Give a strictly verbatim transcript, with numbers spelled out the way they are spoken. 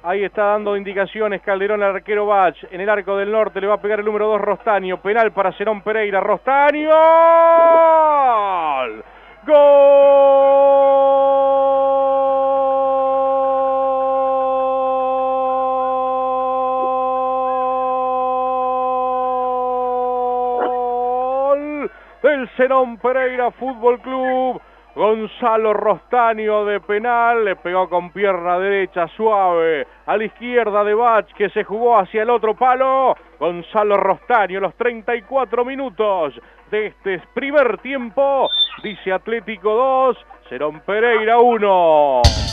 Ahí está dando indicaciones Calderón al arquero Bach. En el arco del norte le va a pegar el número dos Rostaño. Penal para Zenón Pereira. Rostaño. ¡Gol! Del Zenón Pereira Fútbol Club. Gonzalo Rostaño de penal, le pegó con pierna derecha suave a la izquierda de Bach, que se jugó hacia el otro palo. Gonzalo Rostaño, los treinta y cuatro minutos de este primer tiempo, dice Atlético dos, Zenón Pereira uno.